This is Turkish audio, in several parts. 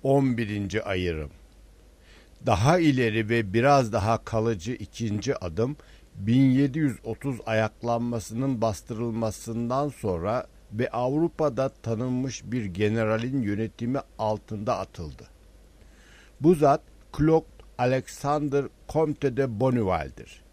11. Ayrım. Daha ileri ve biraz daha kalıcı ikinci adım 1730 ayaklanmasının bastırılmasından sonra ve Avrupa'da tanınmış bir generalin yönetimi altında atıldı. Bu zat Claude Alexander Comte de Bonneval'dir.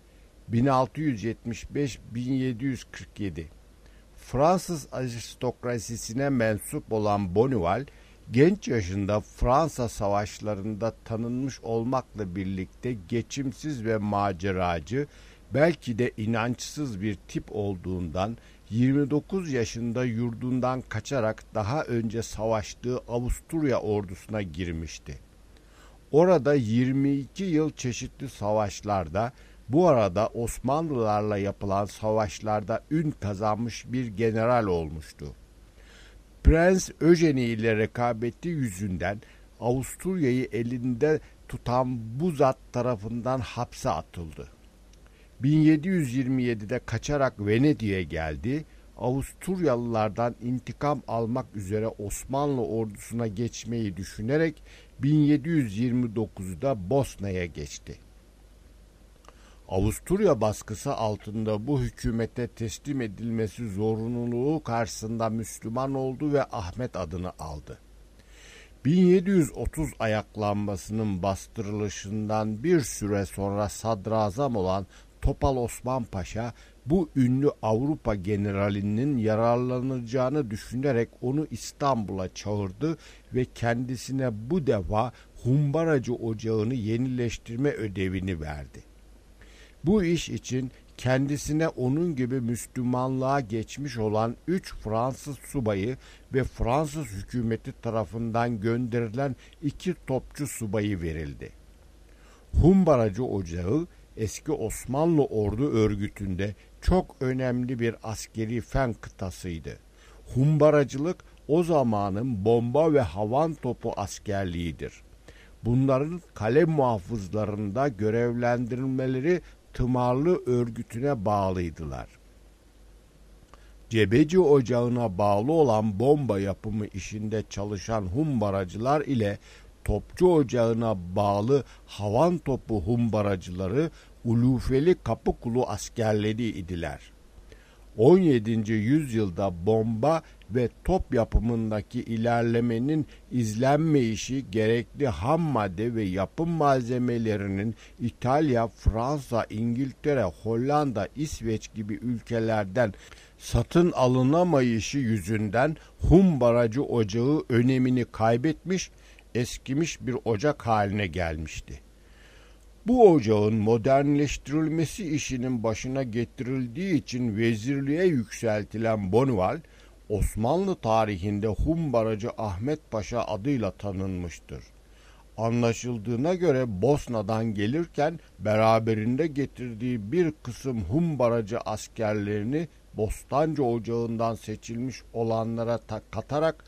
1675-1747 Fransız aristokrasisine mensup olan Bonneval, genç yaşında Fransa savaşlarında tanınmış olmakla birlikte geçimsiz ve maceracı, belki de inançsız bir tip olduğundan 29 yaşında yurdundan kaçarak daha önce savaştığı Avusturya ordusuna girmişti. Orada 22 yıl çeşitli savaşlarda, bu arada Osmanlılarla yapılan savaşlarda ün kazanmış bir general olmuştu. Prens Eugenie ile rekabeti yüzünden Avusturya'yı elinde tutan bu zat tarafından hapse atıldı. 1727'de kaçarak Venedik'e geldi. Avusturyalılardan intikam almak üzere Osmanlı ordusuna geçmeyi düşünerek 1729'da Bosna'ya geçti. Avusturya baskısı altında bu hükümete teslim edilmesi zorunluluğu karşısında Müslüman oldu ve Ahmet adını aldı. 1730 ayaklanmasının bastırılışından bir süre sonra sadrazam olan Topal Osman Paşa, bu ünlü Avrupa generalinin yararlanacağını düşünerek onu İstanbul'a çağırdı ve kendisine bu defa Humbaracı Ocağı'nı yenileştirme ödevini verdi. Bu iş için kendisine onun gibi Müslümanlığa geçmiş olan 3 Fransız subayı ve Fransız hükümeti tarafından gönderilen 2 topçu subayı verildi. Humbaracı Ocağı, eski Osmanlı ordu örgütünde çok önemli bir askeri fen kıtasıydı. Humbaracılık o zamanın bomba ve havan topu askerliğidir. Bunların kale muhafızlarında görevlendirilmeleri tımarlı örgütüne bağlıydılar. Cebeci Ocağı'na bağlı olan bomba yapımı işinde çalışan humbaracılar ile Topçu Ocağı'na bağlı havan topu humbaracıları Ulufeli Kapıkulu askerleri idiler. 17. yüzyılda bomba ve top yapımındaki ilerlemenin izlenmeyişi, gerekli ham madde ve yapım malzemelerinin İtalya, Fransa, İngiltere, Hollanda, İsveç gibi ülkelerden satın alınamayışı yüzünden humbaracı ocağı önemini kaybetmiş, eskimiş bir ocak haline gelmişti. Bu ocağın modernleştirilmesi işinin başına getirildiği için vezirliğe yükseltilen Bonneval, Osmanlı tarihinde Humbaracı Ahmet Paşa adıyla tanınmıştır. Anlaşıldığına göre Bosna'dan gelirken beraberinde getirdiği bir kısım Humbaracı askerlerini Bostancı Ocağı'ndan seçilmiş olanlara katarak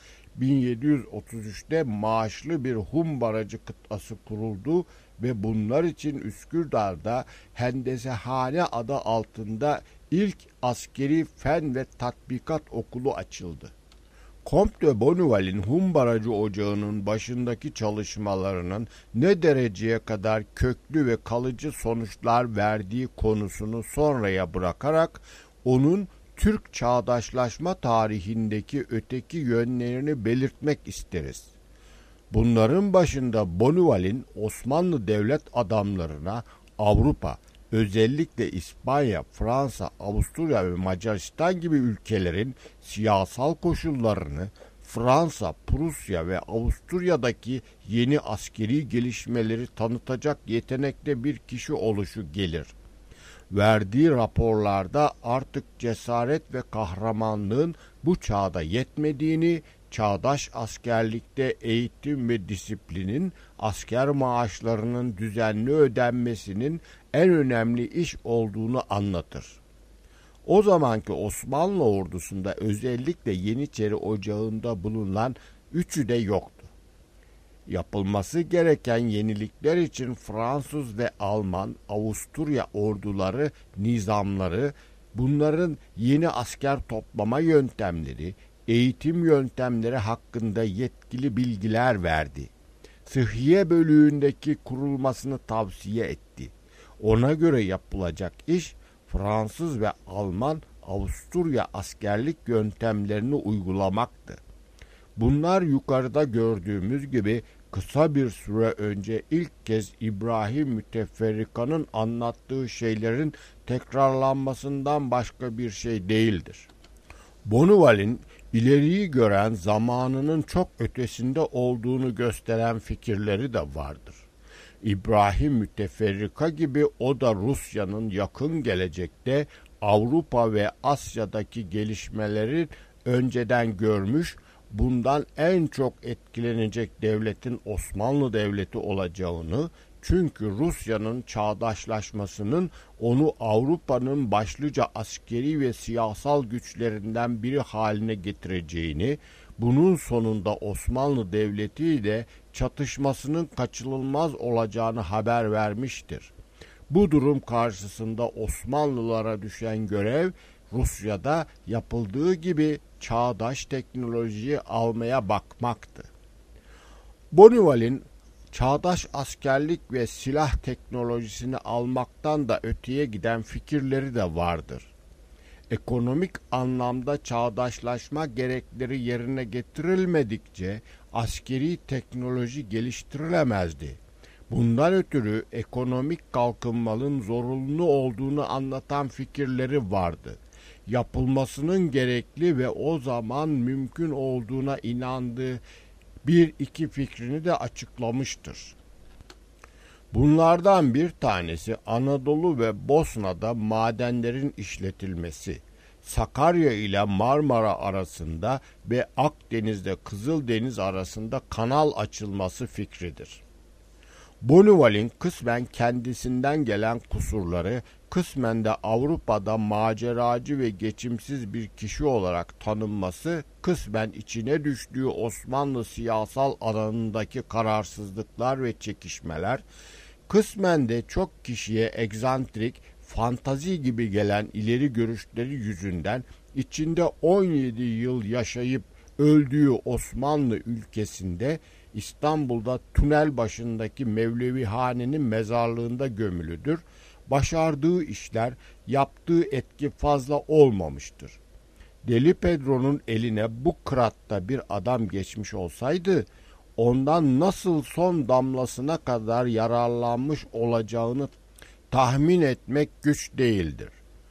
1733'te maaşlı bir Humbaracı kıtası kuruldu ve bunlar için Üsküdar'da Hendesehane adı altında ilk askeri fen ve tatbikat okulu açıldı. Comte de Bonneval'in Humbaracı Ocağı'nın başındaki çalışmalarının ne dereceye kadar köklü ve kalıcı sonuçlar verdiği konusunu sonraya bırakarak onun Türk çağdaşlaşma tarihindeki öteki yönlerini belirtmek isteriz. Bunların başında Bonneval'in Osmanlı devlet adamlarına Avrupa, özellikle İspanya, Fransa, Avusturya ve Macaristan gibi ülkelerin siyasal koşullarını, Fransa, Prusya ve Avusturya'daki yeni askeri gelişmeleri tanıtacak yetenekte bir kişi oluşu gelir. Verdiği raporlarda artık cesaret ve kahramanlığın bu çağda yetmediğini, çağdaş askerlikte eğitim ve disiplinin, asker maaşlarının düzenli ödenmesinin en önemli iş olduğunu anlatır. O zamanki Osmanlı ordusunda özellikle Yeniçeri Ocağı'nda bulunan üçü de yoktu. Yapılması gereken yenilikler için Fransız ve Alman, Avusturya orduları, nizamları, bunların yeni asker toplama yöntemleri, eğitim yöntemleri hakkında yetkili bilgiler verdi. Sıhhiye bölüğündeki kurulmasını tavsiye etti. Ona göre yapılacak iş Fransız ve Alman, Avusturya askerlik yöntemlerini uygulamaktı. Bunlar yukarıda gördüğümüz gibi kısa bir süre önce ilk kez İbrahim Müteferrika'nın anlattığı şeylerin tekrarlanmasından başka bir şey değildir. Bonneval'in ileriyi gören, zamanının çok ötesinde olduğunu gösteren fikirleri de vardır. İbrahim Müteferrika gibi o da Rusya'nın yakın gelecekte Avrupa ve Asya'daki gelişmeleri önceden görmüş, bundan en çok etkilenecek devletin Osmanlı Devleti olacağını, çünkü Rusya'nın çağdaşlaşmasının onu Avrupa'nın başlıca askeri ve siyasal güçlerinden biri haline getireceğini, bunun sonunda Osmanlı Devleti ile çatışmasının kaçınılmaz olacağını haber vermiştir. Bu durum karşısında Osmanlılara düşen görev, Rusya'da yapıldığı gibi çağdaş teknolojiyi almaya bakmaktı. Bonneval'in çağdaş askerlik ve silah teknolojisini almaktan da öteye giden fikirleri de vardır. Ekonomik anlamda çağdaşlaşma gerekleri yerine getirilmedikçe askeri teknoloji geliştirilemezdi. Bundan ötürü ekonomik kalkınmanın zorunlu olduğunu anlatan fikirleri vardı. Yapılmasının gerekli ve o zaman mümkün olduğuna inandığı bir iki fikrini de açıklamıştır. Bunlardan bir tanesi Anadolu ve Bosna'da madenlerin işletilmesi, Sakarya ile Marmara arasında ve Akdeniz'de Kızıldeniz arasında kanal açılması fikridir. Bonneval'in kısmen kendisinden gelen kusurları, kısmen de Avrupa'da maceracı ve geçimsiz bir kişi olarak tanınması, kısmen içine düştüğü Osmanlı siyasal alanındaki kararsızlıklar ve çekişmeler, kısmen de çok kişiye egzantrik, fantazi gibi gelen ileri görüşleri yüzünden içinde 17 yıl yaşayıp öldüğü Osmanlı ülkesinde İstanbul'da tünel başındaki Mevlevihane'nin mezarlığında gömülüdür. Başardığı işler, yaptığı etki fazla olmamıştır. Deli Pedro'nun eline bu kıratta bir adam geçmiş olsaydı, ondan nasıl son damlasına kadar yararlanmış olacağını tahmin etmek güç değildir.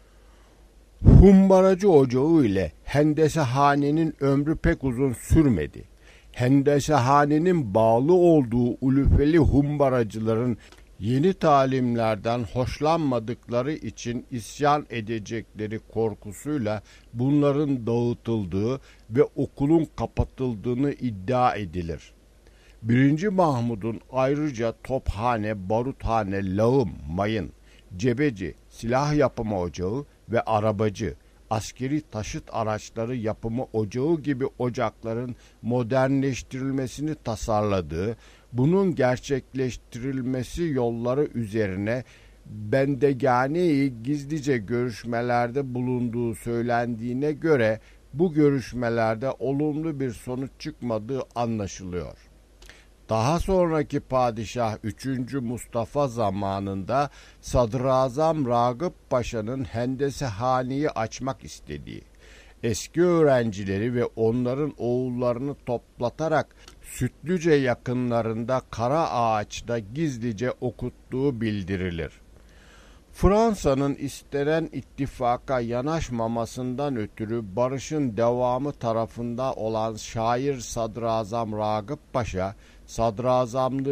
Humbaracı ocağı ile Hendesehane'nin ömrü pek uzun sürmedi. Hendesehane'nin bağlı olduğu ulufeli humbaracıların yeni talimlerden hoşlanmadıkları için isyan edecekleri korkusuyla bunların dağıtıldığı ve okulun kapatıldığını iddia edilir. 1. Mahmud'un ayrıca tophane, baruthane, lağım, mayın, cebeci, silah yapımı ocağı ve arabacı, askeri taşıt araçları yapımı ocağı gibi ocakların modernleştirilmesini tasarladığı, bunun gerçekleştirilmesi yolları üzerine Bendegane'yi gizlice görüşmelerde bulunduğu söylendiğine göre bu görüşmelerde olumlu bir sonuç çıkmadığı anlaşılıyor. Daha sonraki padişah 3. Mustafa zamanında Sadrazam Ragıp Paşa'nın Hendesehane'yi açmak istediği, eski öğrencileri ve onların oğullarını toplatarak Sütlüce yakınlarında Karaağaç'ta gizlice okuttuğu bildirilir. Fransa'nın istenen ittifaka yanaşmamasından ötürü barışın devamı tarafında olan şair Sadrazam Ragıp Paşa, sadrazamlığı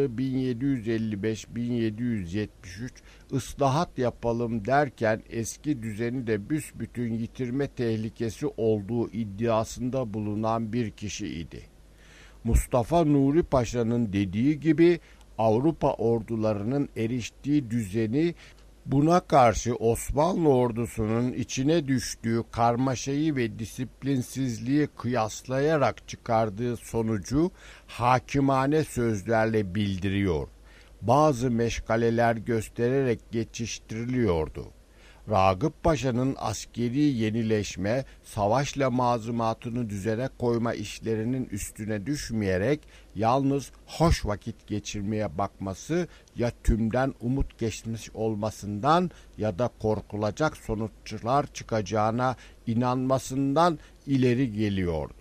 1755-1773 ıslahat yapalım derken eski düzeni de büsbütün yitirme tehlikesi olduğu iddiasında bulunan bir kişi idi. Mustafa Nuri Paşa'nın dediği gibi Avrupa ordularının eriştiği düzeni, buna karşı Osmanlı ordusunun içine düştüğü karmaşayı ve disiplinsizliği kıyaslayarak çıkardığı sonucu hakimane sözlerle bildiriyor. Bazı meşgaleler göstererek geçiştiriliyordu. Ragıp Paşa'nın askeri yenileşme, savaş lemazumatını düzene koyma işlerinin üstüne düşmeyerek yalnız hoş vakit geçirmeye bakması ya tümden umut geçmiş olmasından ya da korkulacak sonuçlar çıkacağına inanmasından ileri geliyordu.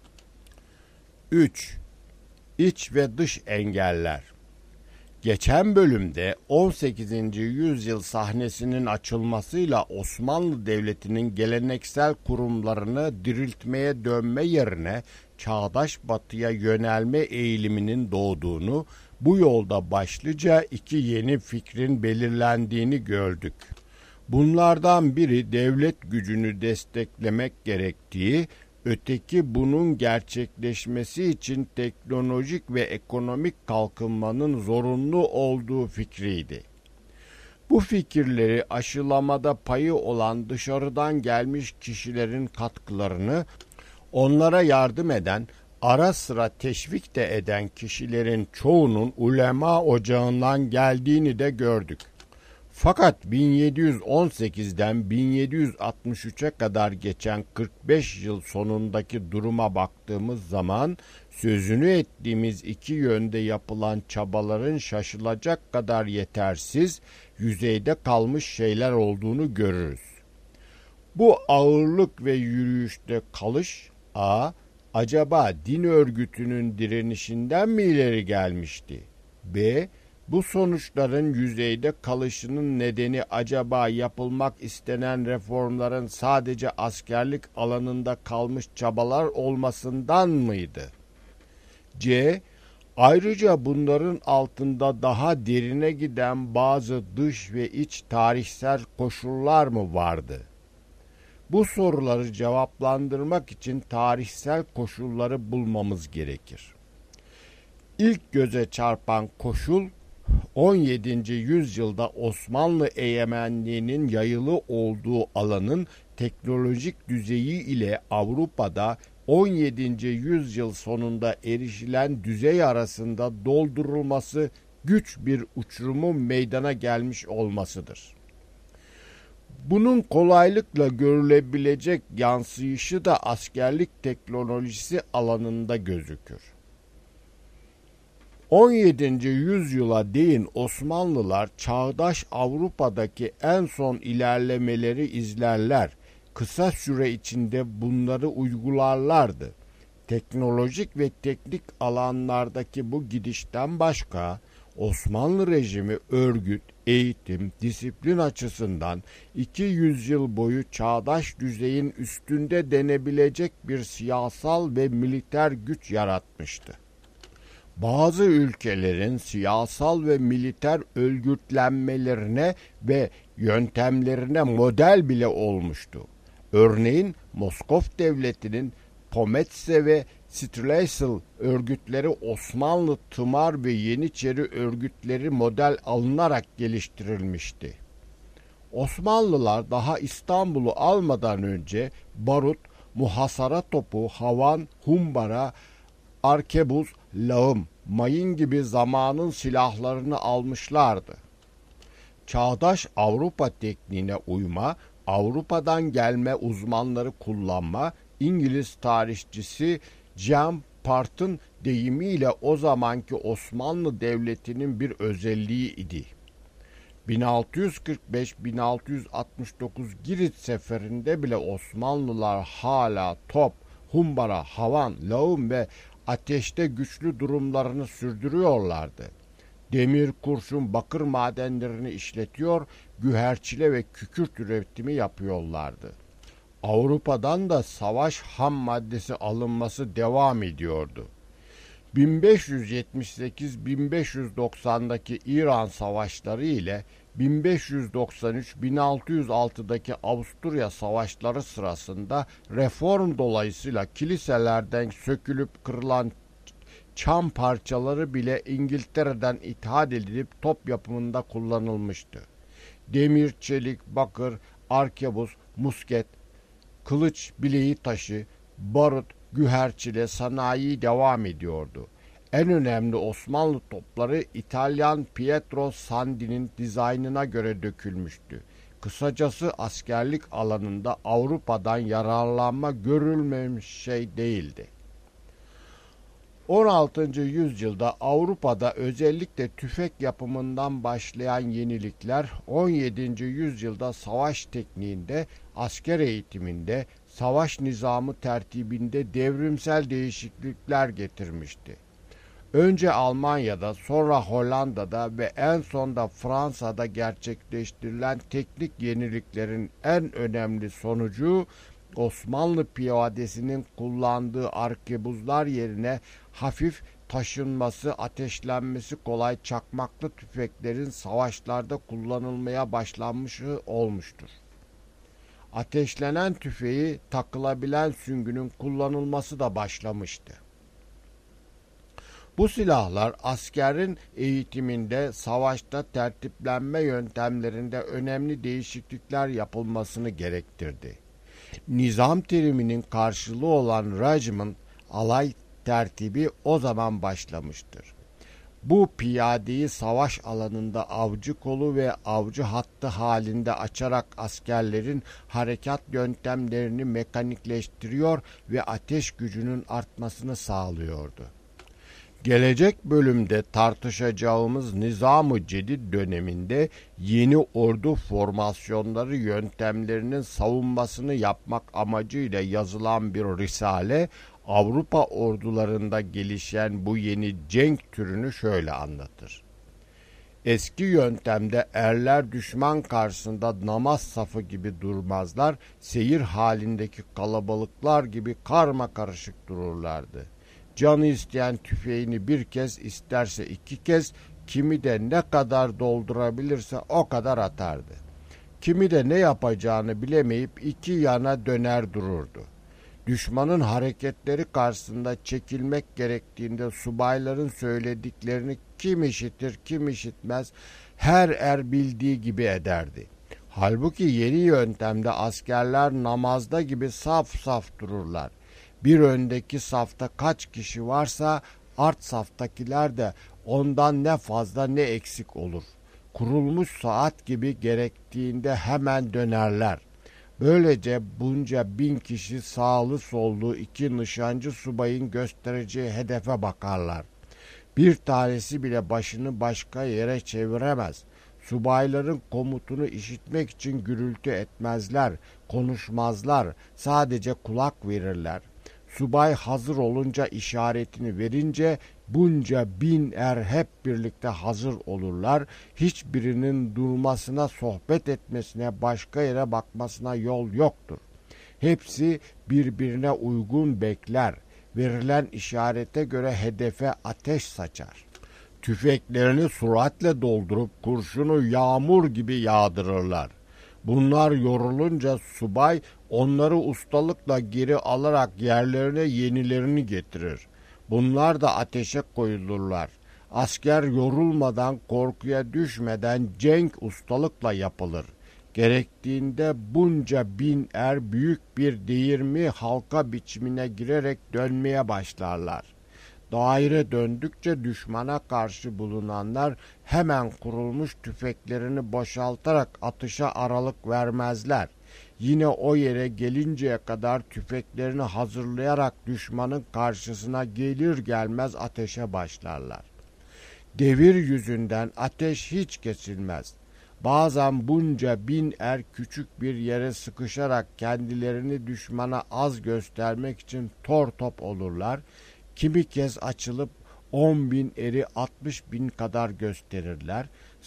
3. İç ve dış engeller. Geçen bölümde 18. yüzyıl sahnesinin açılmasıyla Osmanlı Devleti'nin geleneksel kurumlarını diriltmeye dönme yerine çağdaş batıya yönelme eğiliminin doğduğunu, bu yolda başlıca iki yeni fikrin belirlendiğini gördük. Bunlardan biri devlet gücünü desteklemek gerektiği, öteki bunun gerçekleşmesi için teknolojik ve ekonomik kalkınmanın zorunlu olduğu fikriydi. Bu fikirleri aşılamada payı olan dışarıdan gelmiş kişilerin katkılarını, onlara yardım eden, ara sıra teşvik de eden kişilerin çoğunun ulema ocağından geldiğini de gördük. Fakat 1718'den 1763'e kadar geçen 45 yıl sonundaki duruma baktığımız zaman sözünü ettiğimiz iki yönde yapılan çabaların şaşılacak kadar yetersiz, yüzeyde kalmış şeyler olduğunu görürüz. Bu ağırlık ve yürüyüşte kalış, acaba din örgütünün direnişinden mi ileri gelmişti? B. Bu sonuçların yüzeyde kalışının nedeni acaba yapılmak istenen reformların sadece askerlik alanında kalmış çabalar olmasından mıydı? C. Ayrıca bunların altında daha derine giden bazı dış ve iç tarihsel koşullar mı vardı? Bu soruları cevaplandırmak için tarihsel koşulları bulmamız gerekir. İlk göze çarpan koşul, 17. yüzyılda Osmanlı egemenliğinin yayılı olduğu alanın teknolojik düzeyi ile Avrupa'da 17. yüzyıl sonunda erişilen düzey arasında doldurulması güç bir uçurumun meydana gelmiş olmasıdır. Bunun kolaylıkla görülebilecek yansıyışı da askerlik teknolojisi alanında gözükür. 17. yüzyıla değin Osmanlılar çağdaş Avrupa'daki en son ilerlemeleri izlerler, kısa süre içinde bunları uygularlardı. Teknolojik ve teknik alanlardaki bu gidişten başka, Osmanlı rejimi örgüt, eğitim, disiplin açısından 200 yıl boyu çağdaş düzeyin üstünde denebilecek bir siyasal ve militer güç yaratmıştı. Bazı ülkelerin siyasal ve militer örgütlenmelerine ve yöntemlerine model bile olmuştu. Örneğin Moskov Devleti'nin Pometse ve Streltsy örgütleri Osmanlı tımar ve Yeniçeri örgütleri model alınarak geliştirilmişti. Osmanlılar daha İstanbul'u almadan önce barut, muhasara topu, havan, humbara, arkebuz, lağım, mayın gibi zamanın silahlarını almışlardı. Çağdaş Avrupa tekniğine uyma, Avrupa'dan gelme uzmanları kullanma, İngiliz tarihçisi Jean Part'ın deyimiyle o zamanki Osmanlı Devleti'nin bir özelliği idi. 1645-1669 Girit seferinde bile Osmanlılar hala top, humbara, havan, lağım ve ateşte güçlü durumlarını sürdürüyorlardı. Demir, kurşun, bakır madenlerini işletiyor, güherçile ve kükürt üretimi yapıyorlardı. Avrupa'dan da savaş ham maddesi alınması devam ediyordu. 1578-1590'daki İran savaşları ile 1593-1606'daki Avusturya savaşları sırasında reform dolayısıyla kiliselerden sökülüp kırılan çam parçaları bile İngiltere'den ithal edilip top yapımında kullanılmıştı. Demir, çelik, bakır, arkebuz, musket, kılıç bileği taşı, barut, güherçile sanayi devam ediyordu. En önemli Osmanlı topları İtalyan Pietro Sandi'nin dizaynına göre dökülmüştü. Kısacası askerlik alanında Avrupa'dan yararlanma görülmemiş şey değildi. 16. yüzyılda Avrupa'da özellikle tüfek yapımından başlayan yenilikler 17. yüzyılda savaş tekniğinde, asker eğitiminde, savaş nizamı tertibinde devrimsel değişiklikler getirmişti. Önce Almanya'da, sonra Hollanda'da ve en son da Fransa'da gerçekleştirilen teknik yeniliklerin en önemli sonucu Osmanlı piyadesinin kullandığı arkebuzlar yerine hafif, taşınması, ateşlenmesi kolay çakmaklı tüfeklerin savaşlarda kullanılmaya başlanmışı olmuştur. Ateşlenen tüfeği takılabilen süngünün kullanılması da başlamıştı. Bu silahlar askerin eğitiminde, savaşta tertiplenme yöntemlerinde önemli değişiklikler yapılmasını gerektirdi. Nizam teriminin karşılığı olan regiment, alay tertibi o zaman başlamıştır. Bu piyadeyi savaş alanında avcı kolu ve avcı hattı halinde açarak askerlerin harekat yöntemlerini mekanikleştiriyor ve ateş gücünün artmasını sağlıyordu. Gelecek bölümde tartışacağımız Nizam-ı Cedid döneminde yeni ordu formasyonları yöntemlerinin savunmasını yapmak amacıyla yazılan bir risale, Avrupa ordularında gelişen bu yeni cenk türünü şöyle anlatır. Eski yöntemde erler düşman karşısında namaz safı gibi durmazlar, seyir halindeki kalabalıklar gibi karma karışık dururlardı. Canı isteyen tüfeğini bir kez, isterse iki kez, kimi de ne kadar doldurabilirse o kadar atardı. Kimi de ne yapacağını bilemeyip iki yana döner dururdu. Düşmanın hareketleri karşısında çekilmek gerektiğinde subayların söylediklerini kim işitir kim işitmez her er bildiği gibi ederdi. Halbuki yeni yöntemde askerler namazda gibi saf saf dururlar. Bir öndeki safta kaç kişi varsa art saftakiler de ondan ne fazla ne eksik olur. Kurulmuş saat gibi gerektiğinde hemen dönerler. Böylece bunca 1000 kişi sağlı sollu iki nişancı subayın göstereceği hedefe bakarlar. Bir tanesi bile başını başka yere çeviremez. Subayların komutunu işitmek için gürültü etmezler, konuşmazlar, sadece kulak verirler. Subay hazır olunca işaretini verince bunca 1000 er hep birlikte hazır olurlar. Hiçbirinin durmasına, sohbet etmesine, başka yere bakmasına yol yoktur. Hepsi birbirine uygun bekler. Verilen işarete göre hedefe ateş saçar. Tüfeklerini süratle doldurup kurşunu yağmur gibi yağdırırlar. Bunlar yorulunca subay onları ustalıkla geri alarak yerlerine yenilerini getirir. Bunlar da ateşe koyulurlar. Asker yorulmadan, korkuya düşmeden cenk ustalıkla yapılır. Gerektiğinde bunca 1000 er büyük bir değirmi halka biçimine girerek dönmeye başlarlar. Daire döndükçe düşmana karşı bulunanlar hemen kurulmuş tüfeklerini boşaltarak atışa aralık vermezler. Yine o yere gelinceye kadar tüfeklerini hazırlayarak düşmanın karşısına gelir gelmez ateşe başlarlar. Devir yüzünden ateş hiç kesilmez. Bazen bunca 1000 er küçük bir yere sıkışarak kendilerini düşmana az göstermek için tor top olurlar. Kimi kez açılıp 10.000 eri 60.000 kadar gösterirler.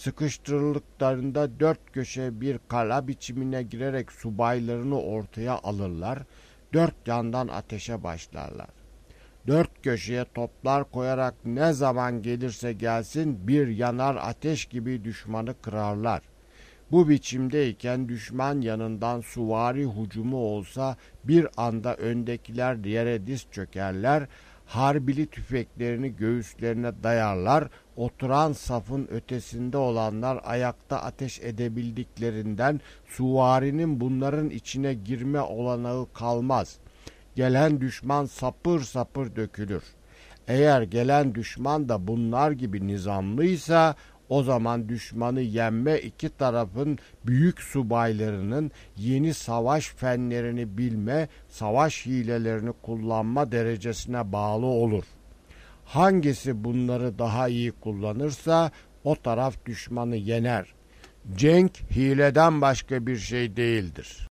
Sıkıştırıldıklarında dört köşe bir kala biçimine girerek subaylarını ortaya alırlar. Dört yandan ateşe başlarlar. Dört köşeye toplar koyarak ne zaman gelirse gelsin bir yanar ateş gibi düşmanı kırarlar. Bu biçimdeyken düşman yanından süvari hücumu olsa bir anda öndekiler yere diz çökerler, harbili tüfeklerini göğüslerine dayarlar, oturan safın ötesinde olanlar ayakta ateş edebildiklerinden süvarinin bunların içine girme olanağı kalmaz. Gelen düşman sapır sapır dökülür. Eğer gelen düşman da bunlar gibi nizamlıysa O zaman düşmanı yenme iki tarafın büyük subaylarının yeni savaş fenlerini bilme, savaş hilelerini kullanma derecesine bağlı olur. Hangisi bunları daha iyi kullanırsa o taraf düşmanı yener. Cenk hileden başka bir şey değildir.